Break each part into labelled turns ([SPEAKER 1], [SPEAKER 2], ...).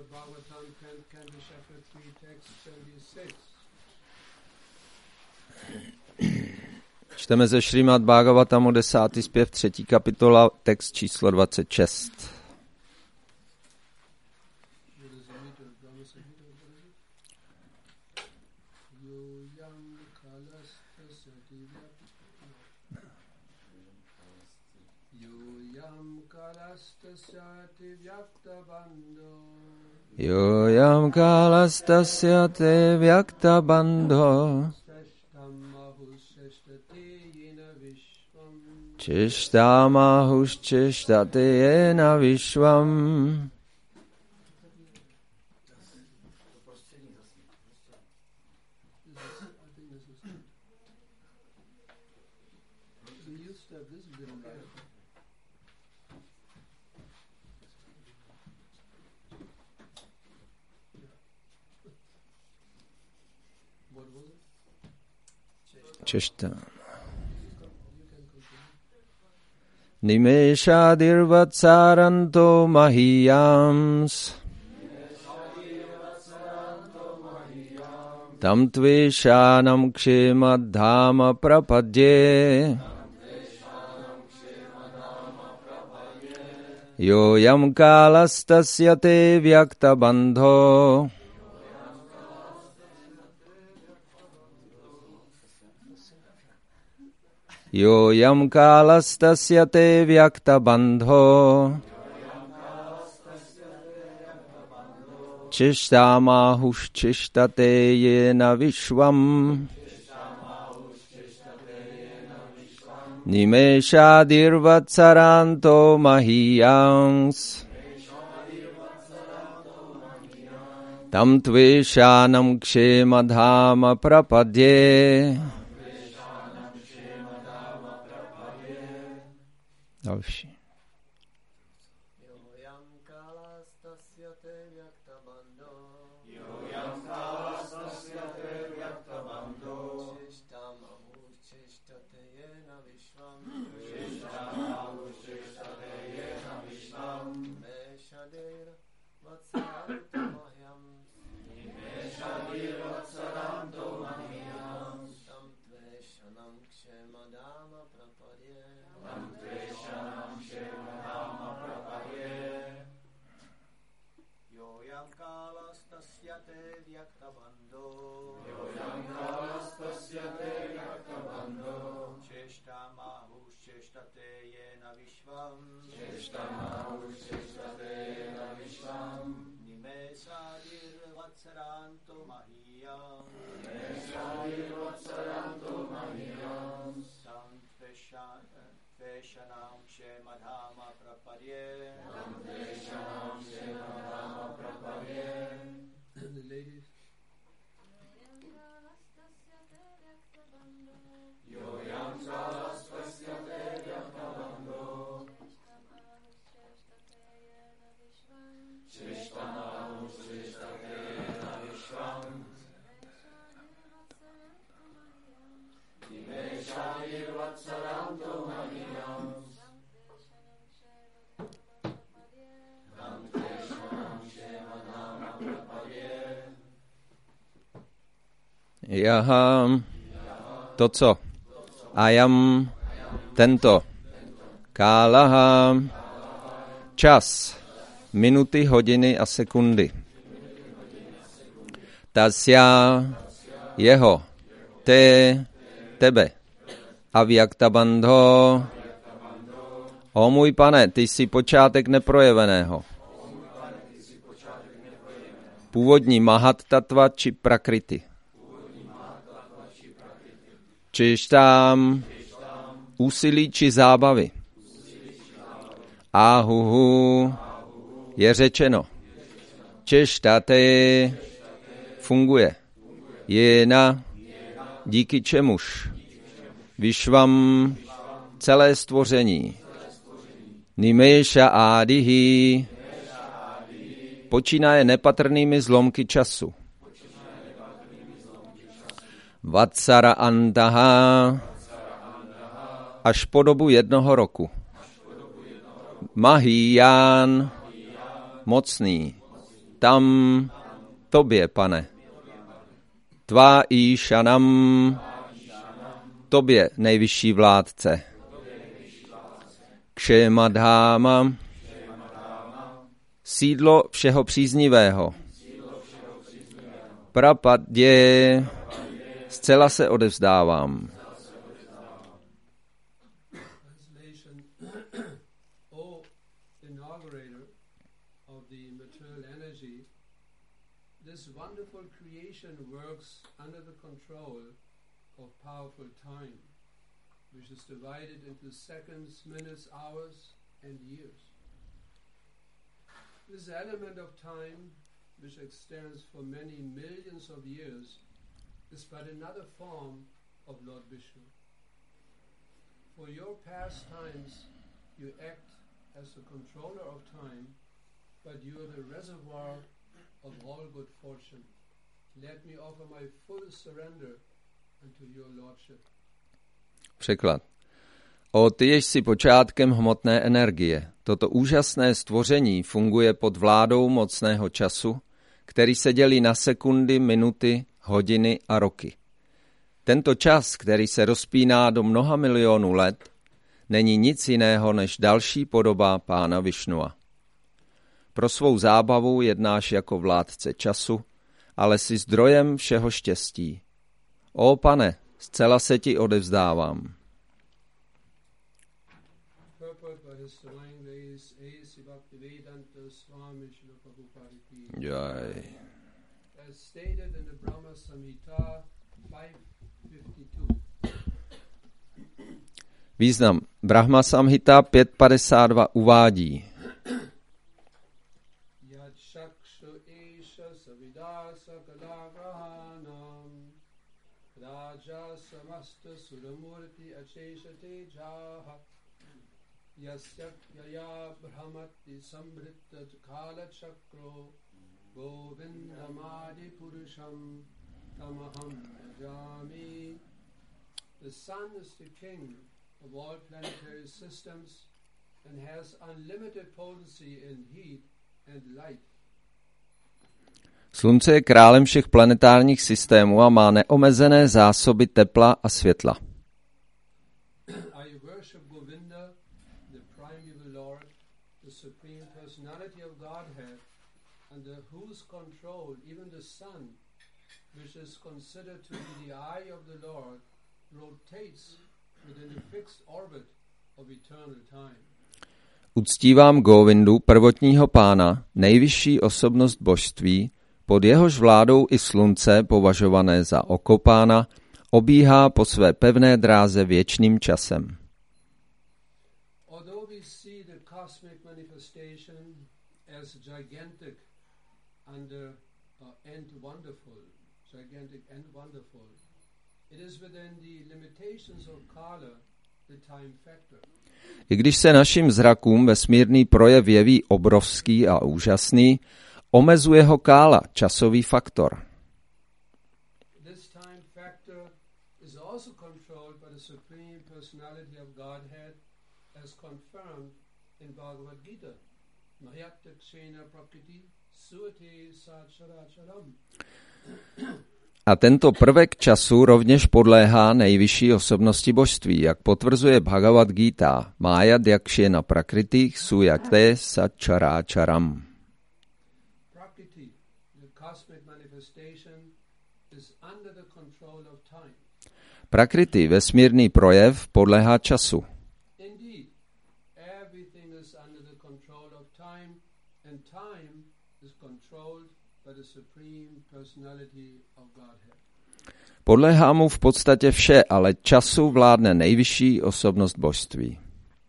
[SPEAKER 1] Čteme ze Šrímad Bhagavatamu 10. zpěv 3. kapitola, text číslo 26. Yoyam kalastasya te vyakta bandho Chishtamahuschishtate yena vishvam. Češta. Nimeshadirvatsaranto mahiyams tam tveshanam kshemadhama prapadye yoyam kalastasya te vyakta bandho Yoyam kalastasya te vyakta bandho Chishtamahuschishtate yena vishvam Nimeshadirvatsaranto mahiyans Tam tveshanam kshemadhama prapadye. Další. Jaha, to co? Ajam, tento. Kálaha, čas, minuty, hodiny a sekundy. Tasya, jeho, tebe. Avyakta bandho, o můj pane, ty jsi počátek neprojeveného. Původní mahat tattva či prakriti. Čištám, úsilí či zábavy. Ahuhu, je řečeno. Češtate, funguje. Jena, díky čemuž. Vyšvam, celé stvoření. Nimesha ádihi, počínaje nepatrnými zlomky času. Vatsara antaha, až po dobu 1 roku. Mahiyán, mocný. tam tobě, Pane. Tvá Íšanam, tobě, nejvyšší vládce. Kšemadháma, sídlo všeho příznivého. Prapadě, zcela se odevzdávám.
[SPEAKER 2] Which is divided into seconds, minutes, hours, and years. This element of time, which extends for many millions of years, is but another form of Lord Vishnu. For your pastimes, you act as the controller of time, but you are the reservoir of all good fortune. Let me offer my full surrender unto your lordship.
[SPEAKER 1] Překlad. O ty jež si počátkem hmotné energie. Toto úžasné stvoření funguje pod vládou mocného času, který se dělí na sekundy, minuty, hodiny a roky. Tento čas, který se rozpíná do mnoha milionů let, není nic jiného než další podoba Pána Višnua. Pro svou zábavu jednáš jako vládce času, ale jsi zdrojem všeho štěstí. Ó Pane, zcela se ti odevzdávám. Jaj. Význam Brahma Samhita 5.52 uvádí.
[SPEAKER 2] Yasyakya brahmati samvrittat kala chakro govindamadi purusham tamaham bhajami. The sun is the king of all planetary systems and has unlimited potency in heat and light.
[SPEAKER 1] Slunce je králem všech planetárních systémů a má neomezené zásoby tepla a světla.
[SPEAKER 2] Under whose control even the sun, which is considered to be the eye of the Lord, rotates within a fixed orbit of eternal time.
[SPEAKER 1] Uctívám Govindu, prvotního pána, nejvyšší osobnost božství, pod jehož vládou i slunce, považované za oko pána, obíhá po své pevné dráze věčným časem.
[SPEAKER 2] Although we see the cosmic manifestation as gigantic it is within the limitations of Kala, the time factor.
[SPEAKER 1] I když se našim zrakům vesmírný projev jeví obrovský a úžasný, omezuje ho Kála, časový faktor.
[SPEAKER 2] This time factor is also controlled by the Supreme Personality of Godhead as confirmed in Bhagavad Gita. Mahyatakshena prakriti suati sacharam.
[SPEAKER 1] A tento prvek času rovněž podléhá nejvyšší osobnosti božství, jak potvrzuje Bhagavad Gita. Mája Dyakshena prakriti suyate sacharam. Prakriti, vesmírný projev, podléhá času. Podléhá mu v podstatě vše, ale času vládne nejvyšší osobnost božství.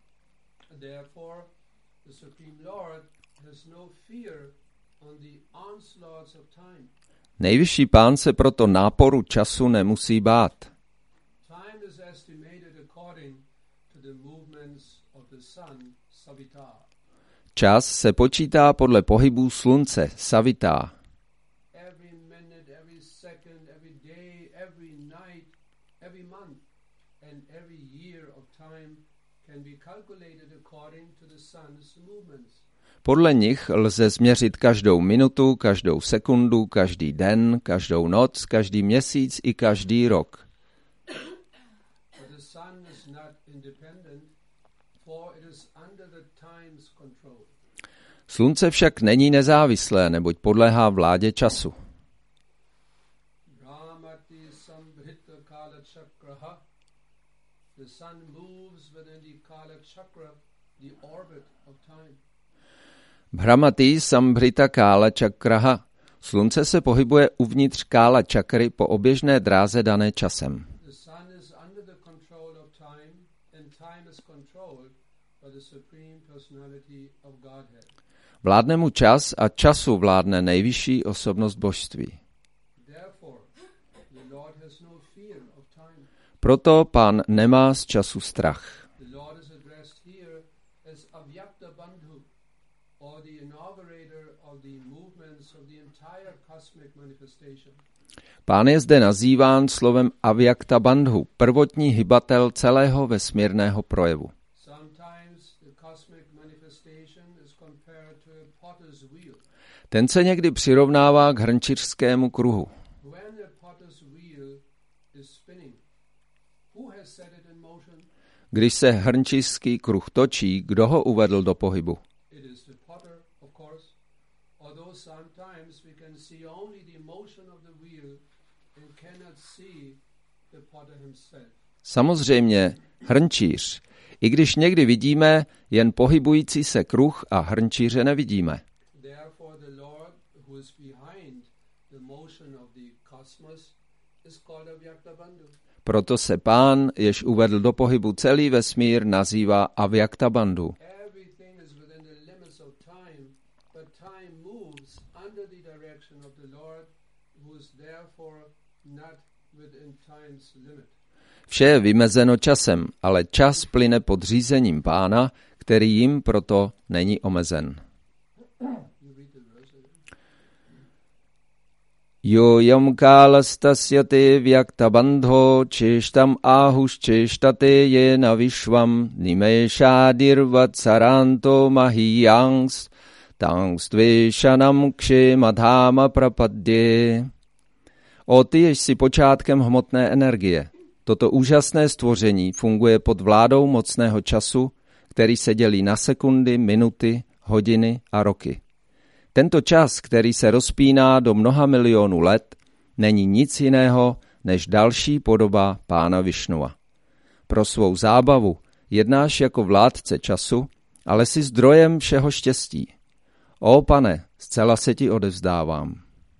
[SPEAKER 1] Nejvyšší pán se proto náporu času nemusí bát. Čas se počítá podle pohybů slunce, Savita. Podle nich lze změřit každou minutu, každou sekundu, každý den, každou noc, každý měsíc i každý rok. Slunce však není nezávislé, neboť podléhá vládě času. Bhramati Sambhrita Kála Čakraha. Slunce se pohybuje uvnitř kála čakry po oběžné dráze dané časem. Vládne mu čas a času vládne nejvyšší osobnost božství. Proto Pán nemá z času strach. Pán je zde nazýván slovem Avyakta Bandhu, prvotní hybatel celého vesmírného projevu. Ten se někdy přirovnává k hrnčířskému kruhu. Když se hrnčířský kruh točí, kdo ho uvedl do pohybu? Samozřejmě hrnčíř, i když někdy vidíme jen pohybující se kruh a hrnčíře nevidíme. Proto se Pán, jež uvedl do pohybu celý vesmír, nazývá Avyakta Bandhu. Vše je vymezeno časem, ale čas plyne pod řízením Pána, který jim proto není omezen. Yo yam kalastasyate vyakta bandho češtam ahuščeštate jena vishvam nimeshadirvat saranto mahiyangs tangstveshanam kshemadhama prapadye. O ty, jež si počátkem hmotné energie. Toto úžasné stvoření funguje pod vládou mocného času, který se dělí na sekundy, minuty, hodiny a roky. Tento čas, který se rozpíná do mnoha milionů let, není nic jiného než další podoba Pána Višnua. Pro svou zábavu jednáš jako vládce času, ale jsi zdrojem všeho štěstí. Ó Pane, zcela se ti odevzdávám.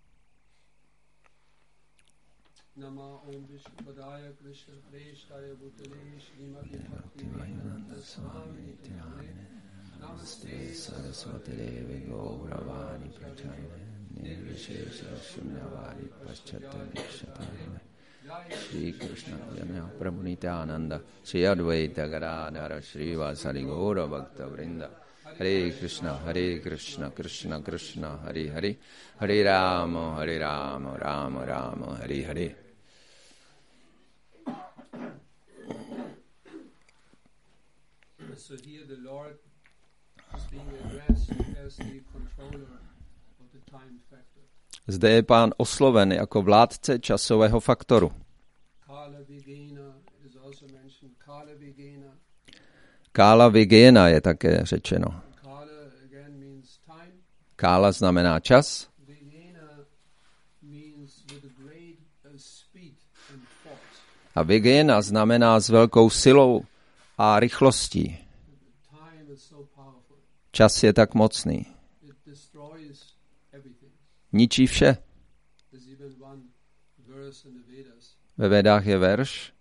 [SPEAKER 1] Shri Krishna Jana Prabhu Nityananda Shri Advaita Gadadhara Shri Vasari Gaura Bhakta Vrinda Hare Krishna Krishna Krishna Hare Hare Hare Rama Rama Rama Hare Hare.
[SPEAKER 2] So here the Lord is being addressed as the controller of the time factor.
[SPEAKER 1] Zde je Pán osloven jako vládce časového faktoru. Kála Vigena je také řečeno. Kála znamená čas. A Vigena znamená s velkou silou a rychlostí. Čas je tak mocný. Ničí vše. Ve Védách je verš,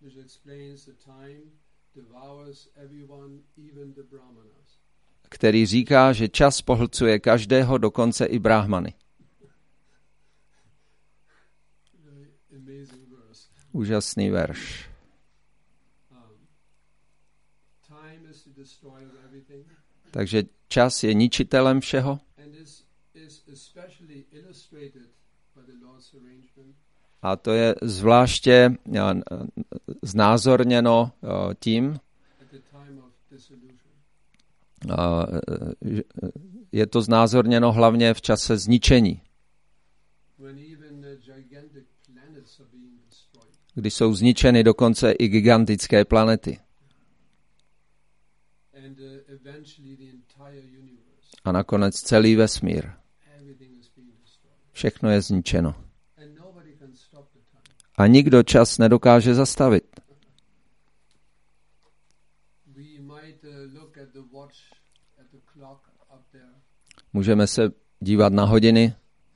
[SPEAKER 1] který říká, že čas pohlcuje každého, dokonce i bráhmany. Úžasný verš. Takže čas je ničitelem všeho. A to je zvláště znázorněno tím, Je to znázorněno hlavně v čase zničení, kdy jsou zničeny dokonce i gigantické planety. A nakonec celý vesmír. Všechno je zničeno. A nikdo čas nedokáže zastavit. Můžeme se dívat na hodiny,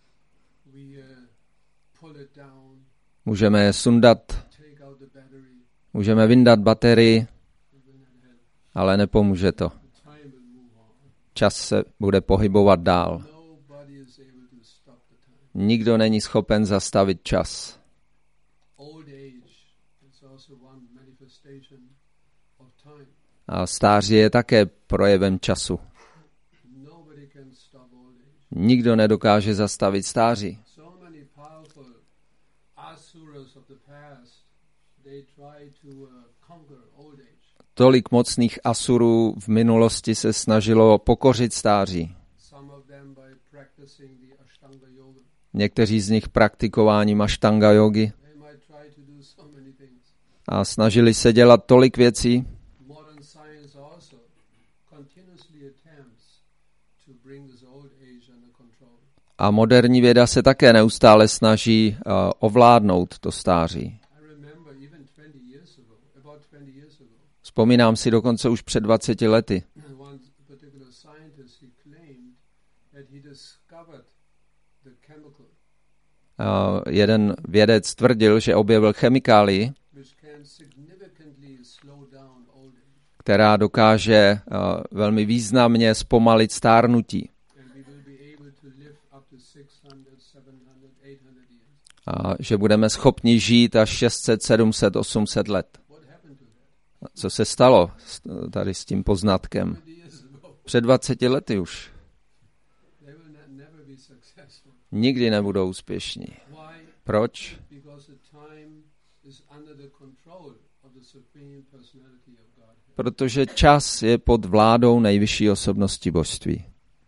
[SPEAKER 1] můžeme je sundat, můžeme vyndat baterii, ale nepomůže to. Čas se bude pohybovat dál. Nikdo není schopen zastavit čas. A stáří je také projevem času. Nikdo nedokáže zastavit stáří. Tolik mocných asurů v minulosti se snažilo pokořit stáří. Někteří z nich praktikováním aštanga jogy a snažili se dělat tolik věcí. A moderní věda se také neustále snaží ovládnout to stáří. Vzpomínám si dokonce už před 20 lety. Jeden vědec tvrdil, že objevil chemikálii, která dokáže velmi významně zpomalit stárnutí. A že budeme schopni žít až 600, 700, 800 let. Co se stalo tady s tím poznatkem? Před 20 lety už. Nikdy nebudou úspěšní. Proč? Protože čas je pod vládou nejvyšší osobnosti božství.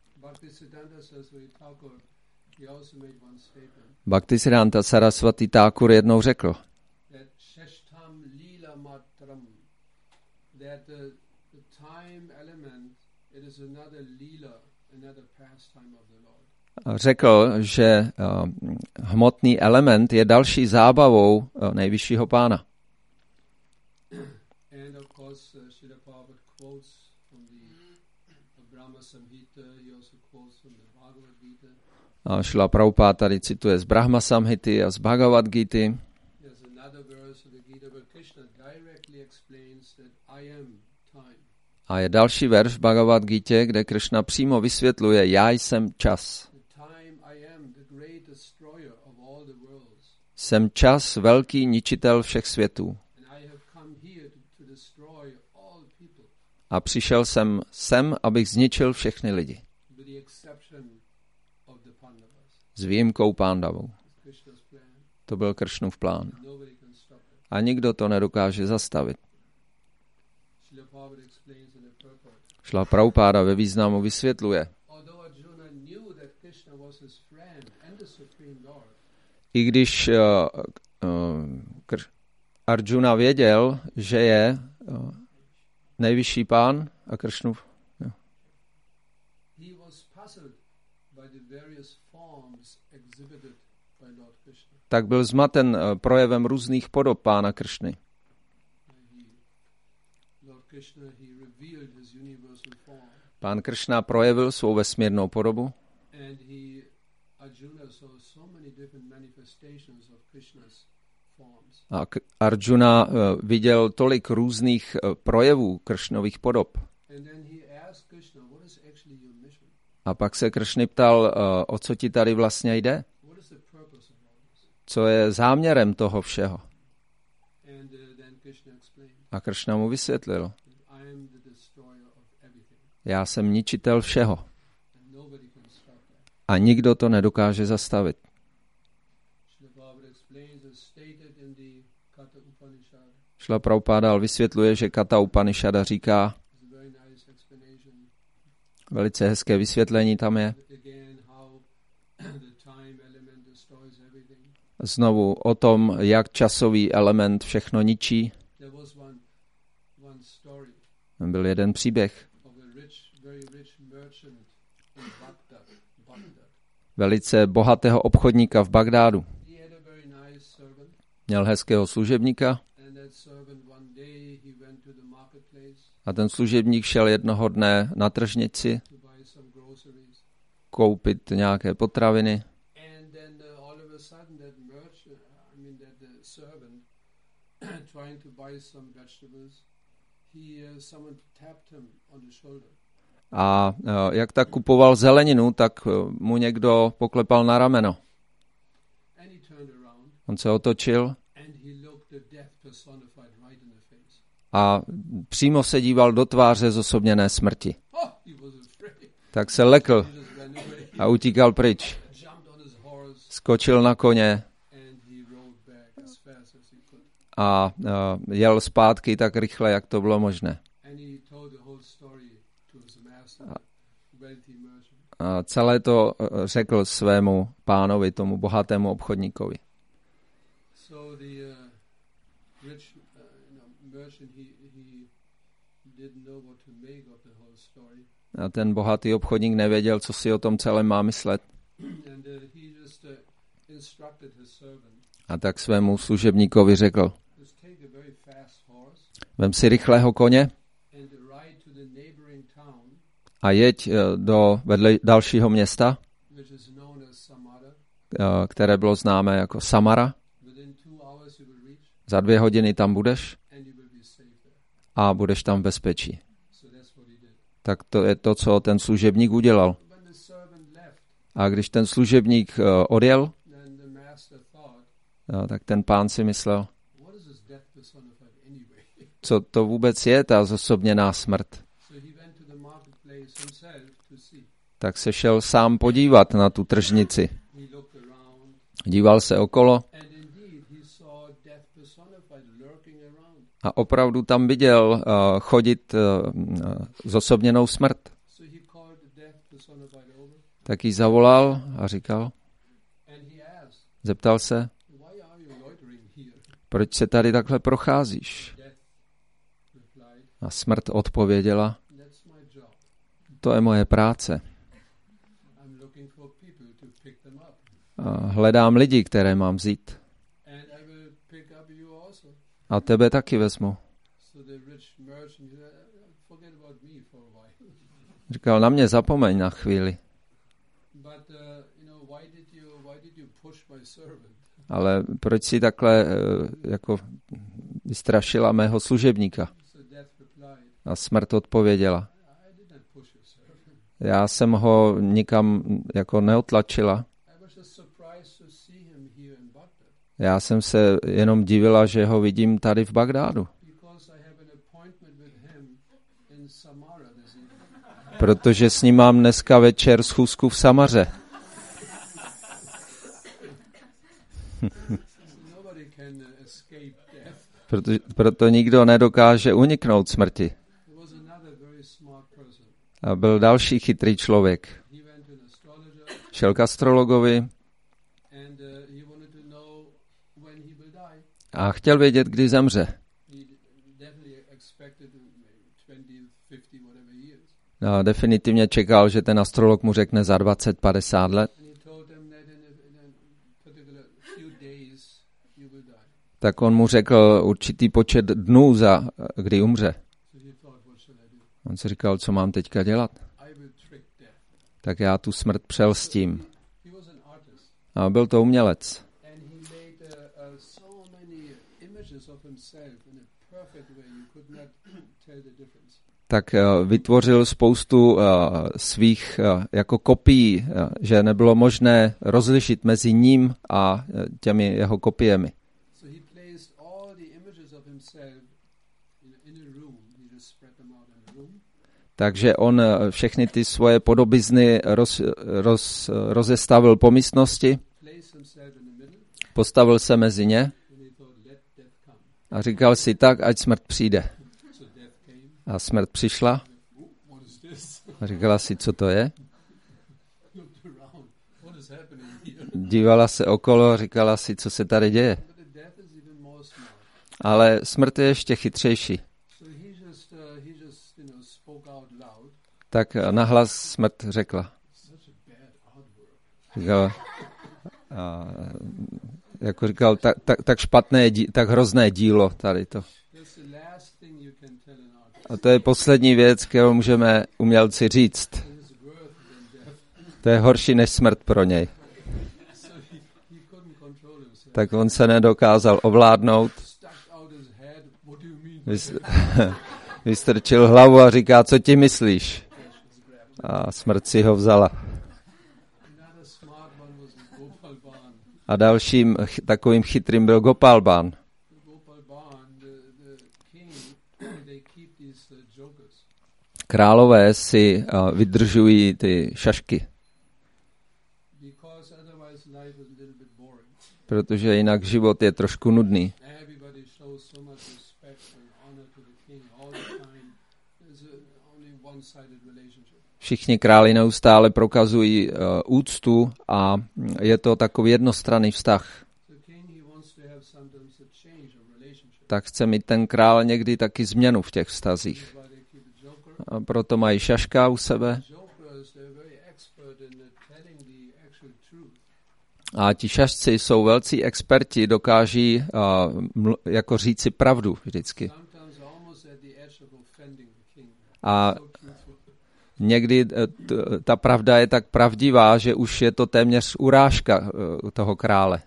[SPEAKER 1] Bhaktisiddhanta Saraswati Thakur jednou řekl, že hmotný element je další zábavou nejvyššího pána. A Šrila Prabhupáda tady cituje z Brahma Samhity a z Bhagavad Gity. A je další verš v Bhagavad Gitě, kde Krishna přímo vysvětluje, já jsem čas. Jsem čas, velký ničitel všech světů. A přišel jsem sem, abych zničil všechny lidi. S výjimkou Pándavou. To byl Krishnův plán. A nikdo to nedokáže zastavit. Šrila Prabhupáda ve významu vysvětluje. I když Arjuna věděl, že je nejvyšší pán a Krishnův, tak byl zmaten projevem různých podob pána Kršny. Pán Kršna projevil svou vesmírnou podobu a Arjuna viděl tolik různých projevů Kršnových podob. A pak se Kršny ptal, o co ti tady vlastně jde? Co je záměrem toho všeho? A Kršna mu vysvětlil. Já jsem ničitel všeho. A nikdo to nedokáže zastavit. Šrila Prabhupáda vysvětluje, že Kata Upanishada říká, Velice hezké vysvětlení tam je. Znovu o tom, jak časový element všechno ničí. Byl jeden příběh velice bohatého obchodníka v Bagdádu. Měl hezkého služebníka a ten služebník šel jednoho dne na tržnici koupit nějaké potraviny. A jak tak kupoval zeleninu, tak mu někdo poklepal na rameno. On se otočil a přímo se díval do tváře zosobněné smrti. Tak se lekl a utíkal pryč. Skočil na koně a jel zpátky tak rychle, jak to bylo možné. A celé to řekl svému pánovi, tomu bohatému obchodníkovi. A ten bohatý obchodník nevěděl, co si o tom celém má myslet. A tak svému služebníkovi řekl: vem si rychlého koně a jeď do dalšího města, které bylo známé jako Samara. Za 2 hodiny tam budeš a budeš tam v bezpečí. Tak to je to, co ten služebník udělal. A když ten služebník odjel, tak ten pán si myslel, co to vůbec je ta zosobněná smrt. Tak se šel sám podívat na tu tržnici. Díval se okolo a opravdu tam viděl chodit zosobněnou smrt. Tak ji zavolal a říkal, zeptal se, proč se tady takhle procházíš? A smrt odpověděla, to je moje práce. Hledám lidi, které mám vzít. A tebe taky vezmu. Říkal, na mě zapomeň na chvíli. Ale proč si takhle jako vystrašila mého služebníka? A smrt odpověděla. Já jsem ho nikam jako neotlačila. Já jsem se jenom divila, že ho vidím tady v Bagdádu. Protože s ním mám dneska večer schůzku v Samaře. Proto nikdo nedokáže uniknout smrti. A byl další chytrý člověk. Šel k astrologovi a chtěl vědět, kdy zemře. No, definitivně čekal, že ten astrolog mu řekne za 20-50 let. Tak on mu řekl určitý počet dnů, kdy umře. On si říkal, co mám teďka dělat. Tak já tu smrt přelstím. A byl to umělec. Tak vytvořil spoustu svých jako kopií, že nebylo možné rozlišit mezi ním a těmi jeho kopiemi. Takže on všechny ty svoje podobizny rozestavil po místnosti, postavil se mezi ně a říkal si tak, ať smrt přijde. A smrt přišla A říkala si, co to je? Dívala se okolo a říkala si, co se tady děje. Ale smrt je ještě chytřejší. Tak nahlas smrt řekla. Jako říkal, tak špatné, tak hrozné dílo tady to. A to je poslední věc, kterou můžeme umělci říct. To je horší než smrt pro něj. Tak on se nedokázal ovládnout. Vystrčil hlavu a říká, co ti myslíš? A smrt si ho vzala. A dalším takovým chytrým byl Gopal Bán. Králové si vydržují ty šašky. Protože jinak život je trošku nudný. Všichni králi neustále prokazují úctu a je to takový jednostranný vztah. Tak chce mít ten král někdy taky změnu v těch vztazích. A proto mají šaška u sebe. A ti šašci jsou velcí experti, dokáží jako říci pravdu vždycky. A někdy ta pravda je tak pravdivá, že už je to téměř urážka toho krále.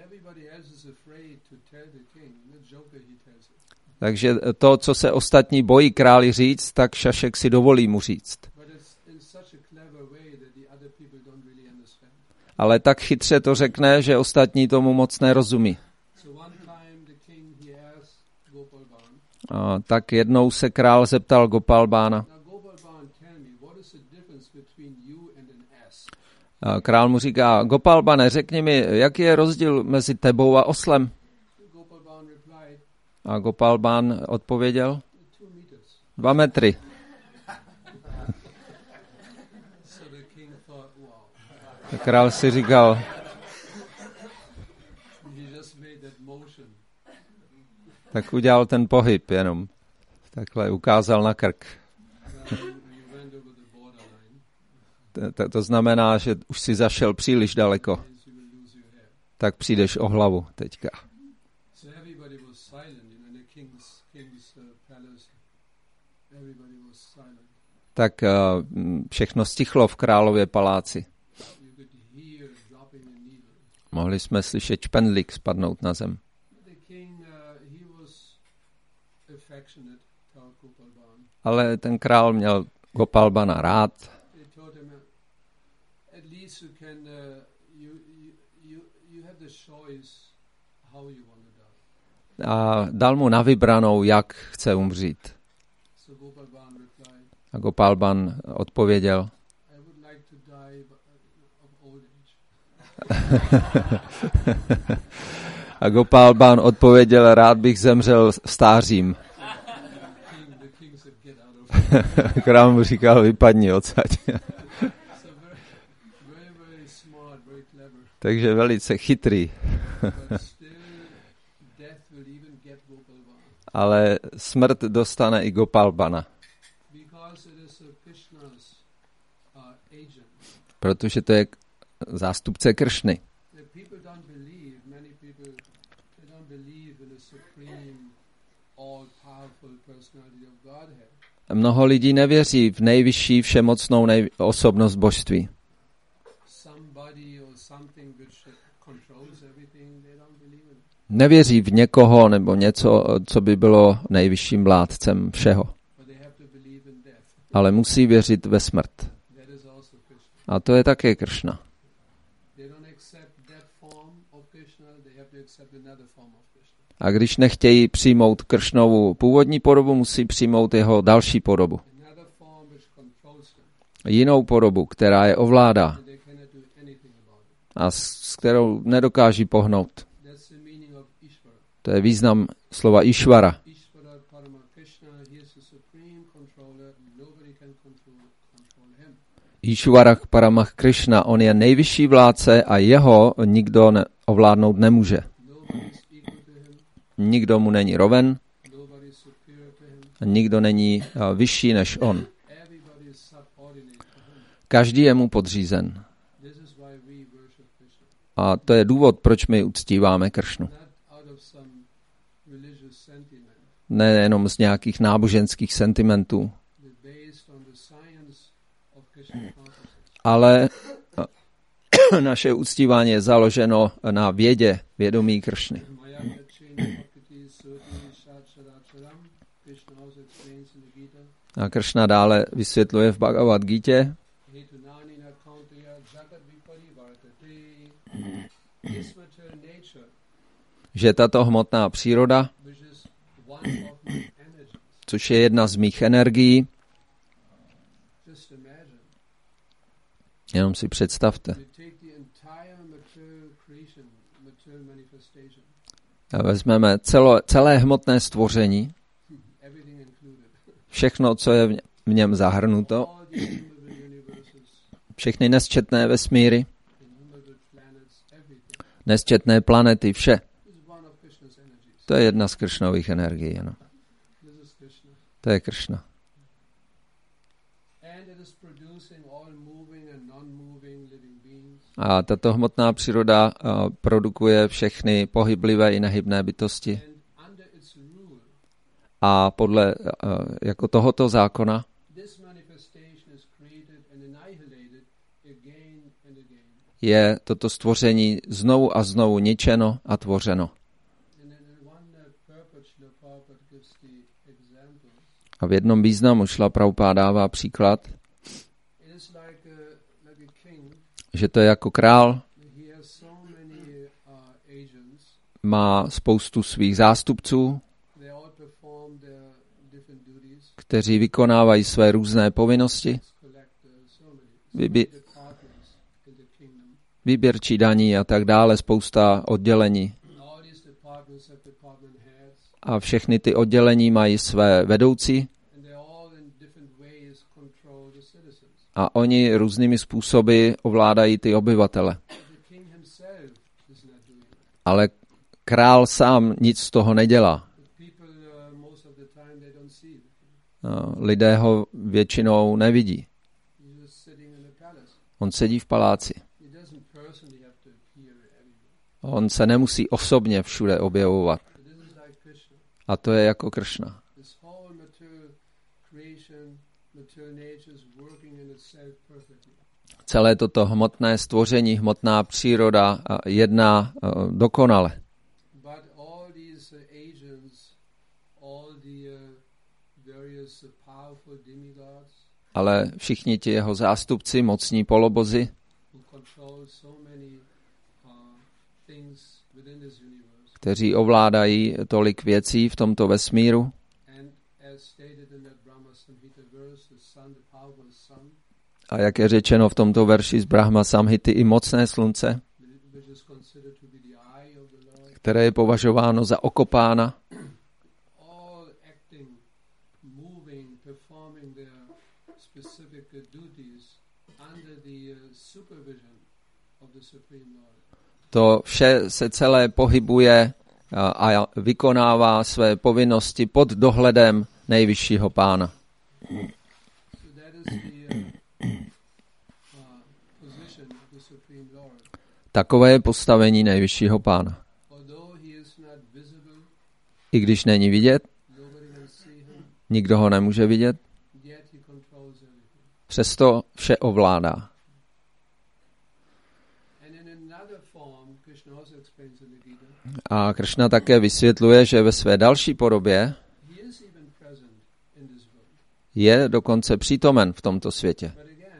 [SPEAKER 1] Takže to, co se ostatní bojí králi říct, tak šašek si dovolí mu říct. Ale tak chytře to řekne, že ostatní tomu moc nerozumí. Tak jednou se král zeptal Gopal Bána. Král mu říká, Gopal Bane, řekni mi, jaký je rozdíl mezi tebou a oslem? A Gopal Bán odpověděl, 2 metry. Král si říkal, tak udělal ten pohyb jenom. Takhle ukázal na krk. To znamená, že už si zašel příliš daleko. Tak přijdeš o hlavu teďka. Tak všechno stichlo v králově paláci. Mohli jsme slyšet špendlík spadnout na zem. Ale ten král měl Gopal Bana rád. A dal mu na vybranou, jak chce umřít. A Gopal Ban odpověděl, a Gopal Ban odpověděl, rád bych zemřel stářím. Král mu říkal, vypadni odsaď. Takže velice chytrý. Ale smrt dostane i Gopal Bana. Protože to je zástupce Kršny. Mnoho lidí nevěří v nejvyšší všemocnou osobnost božství. Nevěří v někoho nebo něco, co by bylo nejvyšším vládcem všeho. Ale musí věřit ve smrt. A to je také Kršna. A když nechtějí přijmout Kršnovu původní podobu, musí přijmout jeho další podobu. Jinou podobu, která je ovládá a s kterou nedokáží pohnout. To je význam slova Išvara. Išvarak Paramah Krishna, on je nejvyšší vládce a jeho nikdo ovládnout nemůže. Nikdo mu není roven, nikdo není vyšší než on. Každý je mu podřízen. A to je důvod, proč my uctíváme Kršnu. Ne jenom z nějakých náboženských sentimentů, ale naše uctívání je založeno na vědě, vědomí Kršny. A Kršna dále vysvětluje v Bhagavad Gítě, že tato hmotná příroda, což je jedna z mých energií, jenom si představte, a vezmeme celé hmotné stvoření, všechno, co je v něm zahrnuto, všechny nesčetné vesmíry, nesčetné planety, vše. To je jedna z Kršnových energií. No. To je Kršna. A tato hmotná příroda produkuje všechny pohyblivé i nehybné bytosti. A podle jako tohoto zákona je toto stvoření znovu a znovu ničeno a tvořeno. A v jednom významu Šrila Prabhupáda dává příklad, že to je jako král, má spoustu svých zástupců, kteří vykonávají své různé povinnosti, výběrčí daní a tak dále, spousta oddělení. A všechny ty oddělení mají své vedoucí a oni různými způsoby ovládají ty obyvatele. Ale král sám nic z toho nedělá. Lidé ho většinou nevidí. On sedí v paláci. On se nemusí osobně všude objevovat. A to je jako Kršna. Celé toto hmotné stvoření, hmotná příroda jedná dokonale. Ale všichni ti jeho zástupci, mocní polobozy, kteří ovládají tolik věcí v tomto vesmíru, a jak je řečeno v tomto verši z Brahma Samhity, i mocné slunce, které je považováno za oko Pána, to vše se celé pohybuje a vykonává své povinnosti pod dohledem nejvyššího Pána. Takové je postavení nejvyššího Pána. I když není vidět, nikdo ho nemůže vidět, přesto vše ovládá. A Kršna také vysvětluje, že ve své další podobě je dokonce přítomen v tomto světě.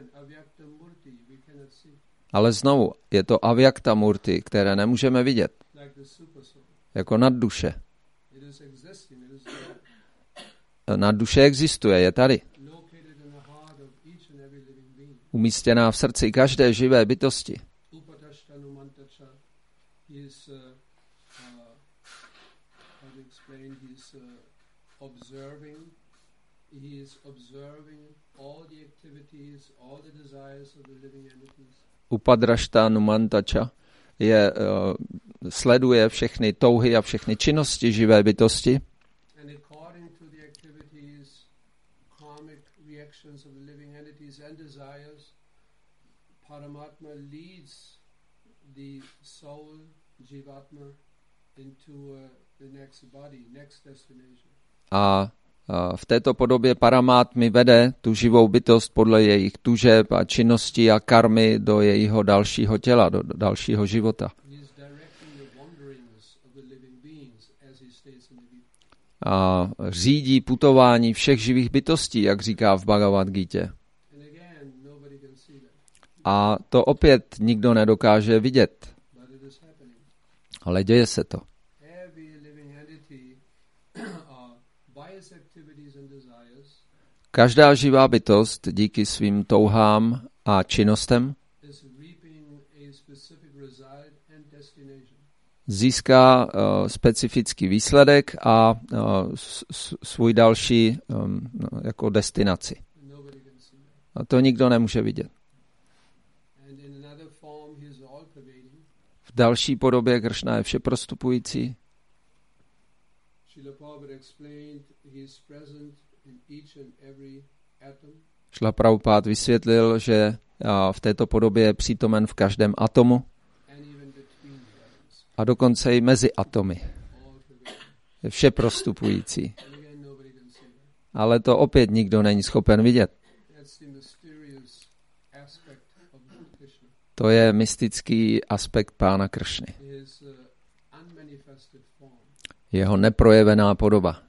[SPEAKER 1] Ale znovu, je to avyakta murti, které nemůžeme vidět. Jako nadduše. Nadduše existuje, je tady. Umístěná v srdci každé živé bytosti.
[SPEAKER 2] he is observing all the activities, all the desires of the living entities.
[SPEAKER 1] Upadrašta Numantača sleduje všechny touhy a všechny činnosti živé bytosti.
[SPEAKER 2] And according to the activities, karmic reactions of the living entities and desires, Paramatma leads the soul, Jivatma, into the next body, next destination.
[SPEAKER 1] A v této podobě Paramátmy vede tu živou bytost podle jejich tužeb a činností a karmy do jejího dalšího těla, do dalšího života. A řídí putování všech živých bytostí, jak říká v Bhagavad Gítě. A to opět nikdo nedokáže vidět. Ale děje se to. Každá živá bytost díky svým touhám a činnostem získá specifický výsledek a svůj další jako destinaci. A to nikdo nemůže vidět. V další podobě Kršna je všeprostupující. Šrila Prabhupád vysvětlil, že v této podobě je přítomen v každém atomu a dokonce i mezi atomy. Je všeprostupující. Ale to opět nikdo není schopen vidět. To je mystický aspekt Pána Kršny. Jeho neprojevená podoba.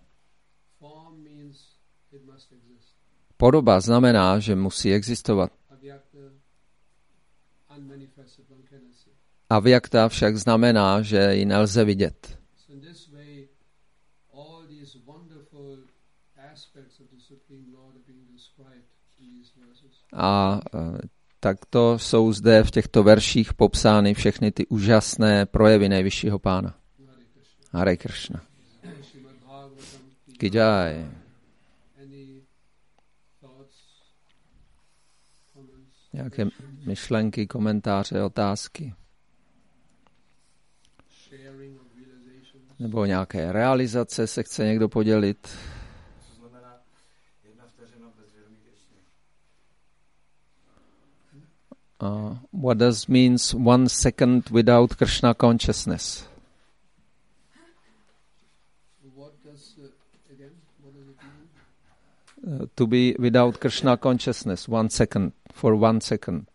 [SPEAKER 1] Podoba znamená, že musí existovat. Avyakta však znamená, že ji nelze vidět. A takto jsou zde v těchto verších popsány všechny ty úžasné projevy Nejvyššího Pána. Hare Krishna. Ki jai. Nějaké myšlenky, komentáře, otázky? Nebo nějaké realizace se chce někdo podělit?
[SPEAKER 3] Co znamená 1 vteřina bez vědomí Krišny?
[SPEAKER 1] What does means 1 second without Krishna consciousness?
[SPEAKER 2] What does it mean?
[SPEAKER 1] To be without Krishna consciousness, 1 second, for 1 second.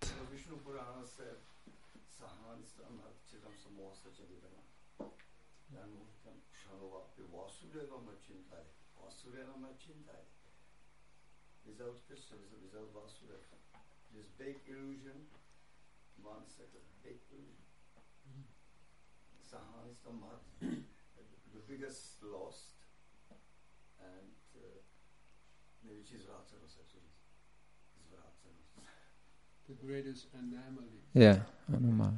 [SPEAKER 2] The greatest anomaly.
[SPEAKER 1] Yeah, anomaly.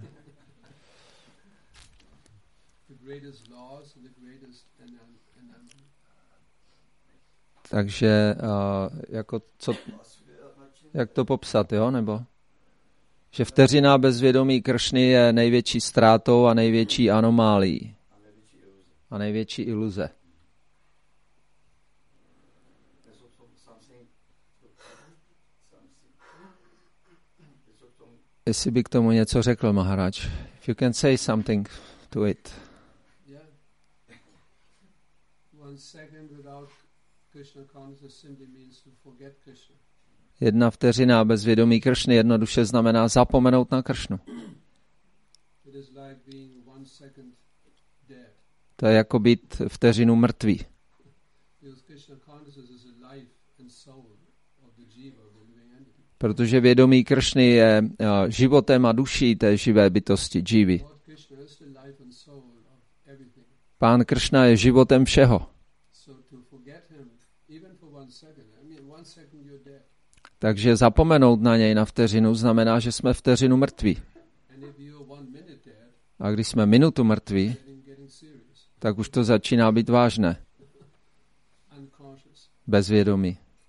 [SPEAKER 2] The greatest loss and the greatest anomaly.
[SPEAKER 1] Takže jak to popsat, jo? Nebo že vteřina bez vědomí Kršny je největší ztrátou a největší anomálií a největší iluze. Jestli by k tomu něco řekl Maharaj. If you can say something to it.
[SPEAKER 2] Yeah. 1 second without Krishna consciousness simply means to forget Krishna.
[SPEAKER 1] 1 vteřina bez vědomí Kršny jednoduše znamená zapomenout na Kršnu.
[SPEAKER 2] It is like being 1 second dead.
[SPEAKER 1] To je jako být vteřinu mrtvý.
[SPEAKER 2] Because Krishna consciousness is the life and soul of the jiva, of the living entity.
[SPEAKER 1] Protože vědomí Kršny je životem a duší té živé bytosti, jivy. Pán Kršna je životem všeho. Takže zapomenout na něj na vteřinu znamená, že jsme vteřinu mrtví. A když jsme minutu mrtví, tak už to začíná být vážné. Bez vědomí.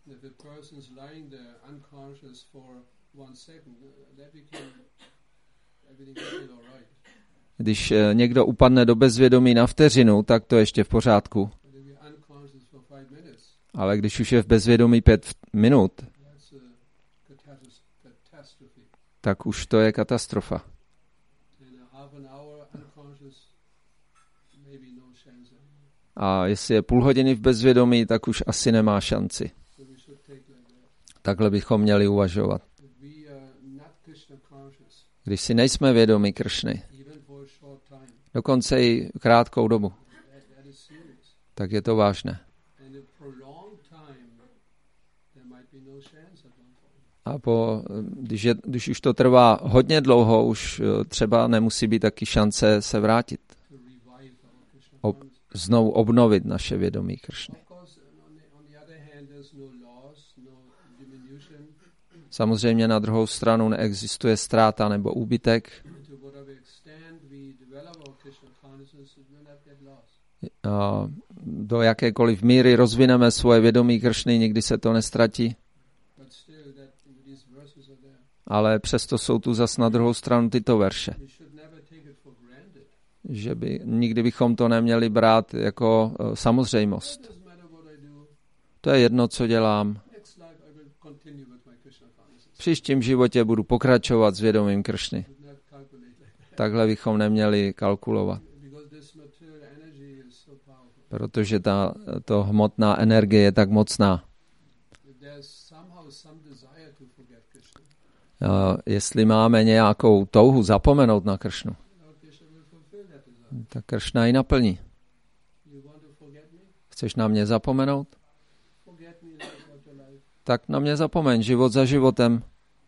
[SPEAKER 2] 1 second, that became everything became all right.
[SPEAKER 1] Když někdo upadne do bezvědomí na vteřinu, tak to je ještě v pořádku.
[SPEAKER 2] But if you're unconscious for 5 minutes,
[SPEAKER 1] Ale když už je v bezvědomí 5 minut,
[SPEAKER 2] that's a catastrophe.
[SPEAKER 1] tak už to je katastrofa.
[SPEAKER 2] And a half an hour unconscious, maybe no chance anymore.
[SPEAKER 1] A jestli je půl hodiny v bezvědomí, tak už asi nemá šanci.
[SPEAKER 2] So we should take like that.
[SPEAKER 1] Takhle bychom měli uvažovat.
[SPEAKER 2] If we are not Krishna conscious,
[SPEAKER 1] Když si nejsme vědomi Kršny,
[SPEAKER 2] even for a short time,
[SPEAKER 1] dokonce i krátkou dobu,
[SPEAKER 2] that is serious.
[SPEAKER 1] tak je to vážné.
[SPEAKER 2] And if prolonged time, there might be no chance at one point.
[SPEAKER 1] A když už to trvá hodně dlouho, už třeba nemusí být taky šance se vrátit.
[SPEAKER 2] To revive our Krishna
[SPEAKER 1] Ob-
[SPEAKER 2] consciousness.
[SPEAKER 1] Znovu obnovit naše vědomí Kršny.
[SPEAKER 2] Of course, on the other hand, there's no loss, no diminution.
[SPEAKER 1] Samozřejmě na druhou stranu neexistuje ztráta nebo úbytek.
[SPEAKER 2] To whatever extent we develop our Krishna consciousness, it will not get lost.
[SPEAKER 1] A do jakékoliv míry rozvineme svoje vědomí Kršny, nikdy se to nestratí.
[SPEAKER 2] But still, these verses are there.
[SPEAKER 1] Ale přesto jsou tu zas na druhou stranu tyto verše.
[SPEAKER 2] We should never take it for granted.
[SPEAKER 1] Že nikdy bychom to neměli brát jako samozřejmost.
[SPEAKER 2] It doesn't matter what I do.
[SPEAKER 1] To je jedno, co dělám.
[SPEAKER 2] Next life, I will continue with my Krishna consciousness.
[SPEAKER 1] V příštím životě budu pokračovat s vědomím Kršny.
[SPEAKER 2] Should not calculate like that.
[SPEAKER 1] Takhle bychom neměli kalkulovat.
[SPEAKER 2] Because this material energy is so powerful.
[SPEAKER 1] Protože to hmotná energie je tak mocná.
[SPEAKER 2] If there's somehow some desire to forget Krishna,
[SPEAKER 1] Jestli máme nějakou touhu zapomenout na Kršnu,
[SPEAKER 2] Lord Krishna will fulfill that desire.
[SPEAKER 1] tak Kršna ji naplní.
[SPEAKER 2] You want to forget me?
[SPEAKER 1] Chceš na mě zapomenout?
[SPEAKER 2] Forget me life after life.
[SPEAKER 1] Tak na mě zapomeň, život za životem.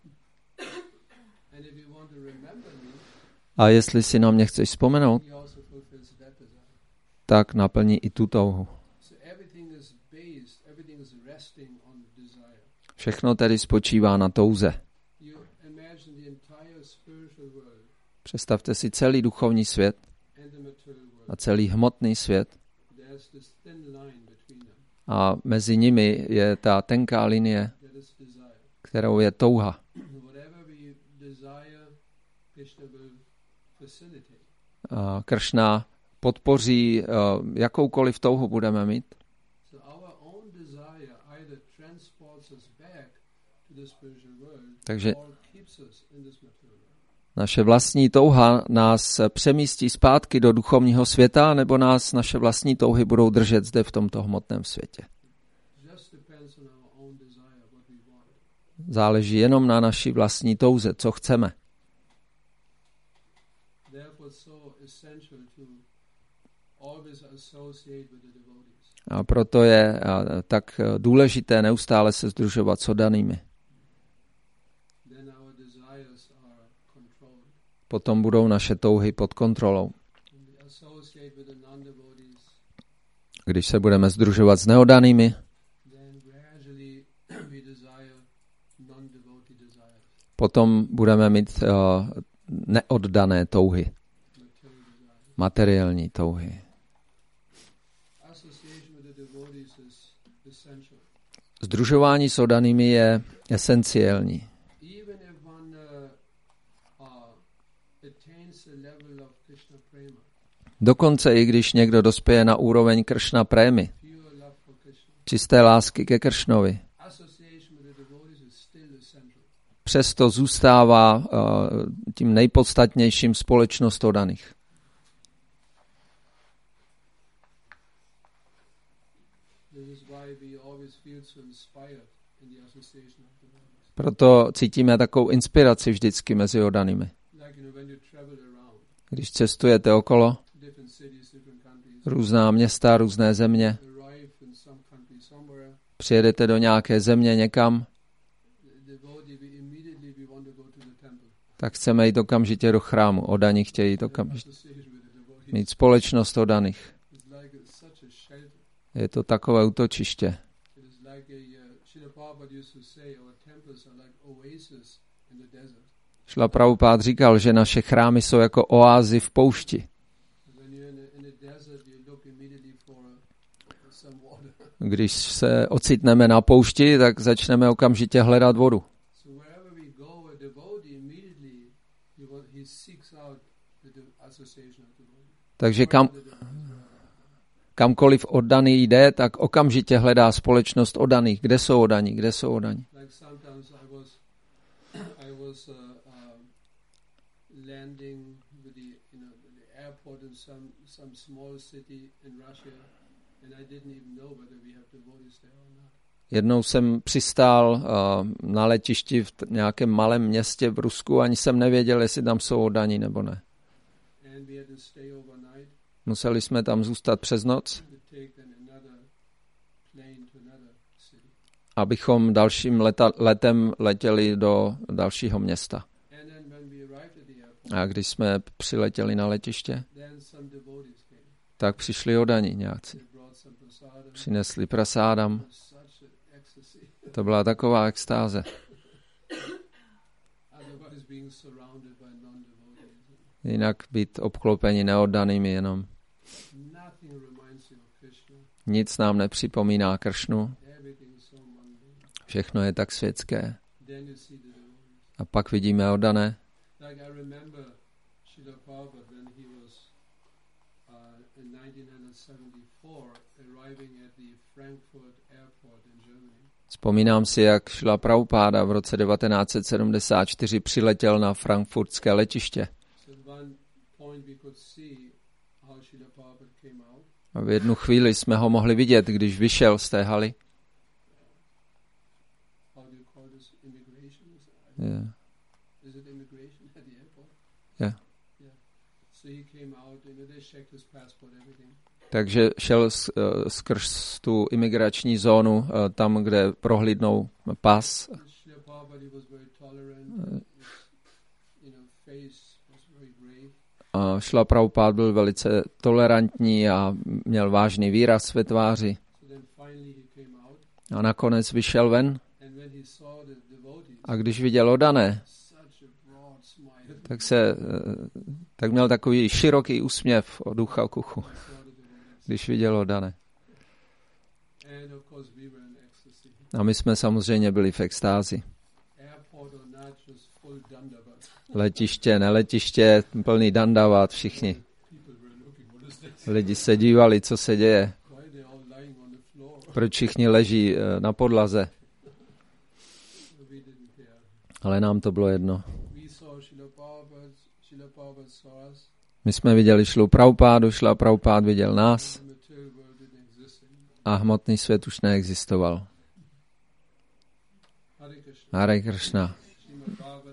[SPEAKER 2] And if you want to remember me,
[SPEAKER 1] A jestli si na mě chceš vzpomenout,
[SPEAKER 2] he also fulfills that desire.
[SPEAKER 1] tak naplní i tu touhu.
[SPEAKER 2] So everything is based, everything is resting on desire.
[SPEAKER 1] Všechno tedy spočívá na touze.
[SPEAKER 2] You imagine the entire spiritual world
[SPEAKER 1] Představte si celý duchovní svět
[SPEAKER 2] and the material world.
[SPEAKER 1] a celý hmotný svět
[SPEAKER 2] There's this thin line between them.
[SPEAKER 1] a mezi nimi je ta tenká linie,
[SPEAKER 2] That is desire.
[SPEAKER 1] kterou je touha.
[SPEAKER 2] Whatever we desire, Krishna will facilitate.
[SPEAKER 1] A Kršna podpoří jakoukoliv touhu budeme mít.
[SPEAKER 2] So our own desire either transports us back to the spiritual world
[SPEAKER 1] Takže
[SPEAKER 2] or keeps us in this material world.
[SPEAKER 1] naše vlastní touha nás přemístí zpátky do duchovního světa, nebo nás naše vlastní touhy budou držet zde v tomto hmotném světě.
[SPEAKER 2] Just depends on our own desire, what we want.
[SPEAKER 1] Záleží jenom na naší vlastní touze, co chceme.
[SPEAKER 2] Therefore, it's so essential to always associate with the devotees.
[SPEAKER 1] A proto je tak důležité neustále se sdružovat s oddanými.
[SPEAKER 2] Then our desires are controlled.
[SPEAKER 1] Potom budou naše touhy pod kontrolou.
[SPEAKER 2] When we associate with the non-devotees,
[SPEAKER 1] Když se budeme sdružovat s neoddanými,
[SPEAKER 2] then gradually we desire non-devotee desires,
[SPEAKER 1] potom budeme mít neoddané touhy,
[SPEAKER 2] material desires.
[SPEAKER 1] materiální touhy.
[SPEAKER 2] Association with the devotees is essential.
[SPEAKER 1] Sdružování s oddanými je esenciální.
[SPEAKER 2] Even if one attains the level of Krishna prema,
[SPEAKER 1] Dokonce i když někdo dospěje na úroveň Kršna prémy,
[SPEAKER 2] pure love for Krishna,
[SPEAKER 1] čisté lásky ke Kršnovi,
[SPEAKER 2] association with the devotees is still essential.
[SPEAKER 1] přesto zůstává tím nejpodstatnějším společnost oddaných.
[SPEAKER 2] This is why we always feel so inspired in the association of devotees.
[SPEAKER 1] Proto cítíme takovou inspiraci vždycky mezi oddanými.
[SPEAKER 2] Like, when you travel around
[SPEAKER 1] Když cestujete okolo,
[SPEAKER 2] different cities, different countries,
[SPEAKER 1] různá města, různé země,
[SPEAKER 2] arrive in some country somewhere,
[SPEAKER 1] přijedete do nějaké země někam,
[SPEAKER 2] the devotee, we immediately want to go to the temple.
[SPEAKER 1] tak chceme jít okamžitě do chrámu. Oddaní chtějí jít okamžitě
[SPEAKER 2] Association with the devotees.
[SPEAKER 1] mít společnost oddaných.
[SPEAKER 2] It's like such a shelter.
[SPEAKER 1] Je to takové útočiště.
[SPEAKER 2] It is like Srila Prabhupada used to say, our temples are like oases in the desert.
[SPEAKER 1] Šla Prabhupád říkal, že naše chrámy jsou jako oázy v poušti.
[SPEAKER 2] When you're in a desert, you look immediately for some water.
[SPEAKER 1] Když se ocitneme na poušti, tak začneme okamžitě hledat vodu.
[SPEAKER 2] So wherever we go association of devotees.
[SPEAKER 1] Takže kamkoliv oddaný jde, tak okamžitě hledá společnost oddaných. Kde jsou oddaní? Kde jsou oddaní?
[SPEAKER 2] Like sometimes I was landing with the airport in some small city in Russia, and I didn't even know whether we have devotees there or not.
[SPEAKER 1] Jednou jsem přistál na letišti v nějakém malém městě v Rusku, ani jsem nevěděl, jestli tam jsou oddaní nebo ne.
[SPEAKER 2] And we had to stay overnight.
[SPEAKER 1] Museli jsme tam zůstat přes noc, abychom dalším letem letěli do dalšího města. A když jsme přiletěli na letiště, tak přišli oddaní nějací. Přinesli prasádam. To byla taková extáze. Jinak být obklopeni neoddanými jenom. Nic nám nepřipomíná Kršnu. Všechno je tak světské. A pak vidíme oddané. Vzpomínám si, jak Šrila Prabhupáda v roce 1974 přiletěl na frankfurtské letiště. A v jednu chvíli jsme ho mohli vidět, když vyšel z té haly. Yeah. Yeah. Takže šel skrz tu imigrační zónu, tam, kde prohlídnou pas. A Šrila Prabhupád byl velice tolerantní a měl vážný výraz ve tváři. A nakonec vyšel ven. A když viděl oddané, tak měl takový široký úsměv od ucha k uchu, když viděl oddané. A my jsme samozřejmě byli v extázi. Letiště, neletiště, plný dandavat, všichni. Lidi se dívali, co se děje. Proč všichni leží na podlaze. Ale nám to bylo jedno. My jsme viděli Šrilu Prabhupádu, Šrila Prabhupád viděl nás a hmotný svět už neexistoval. Hare Krishna.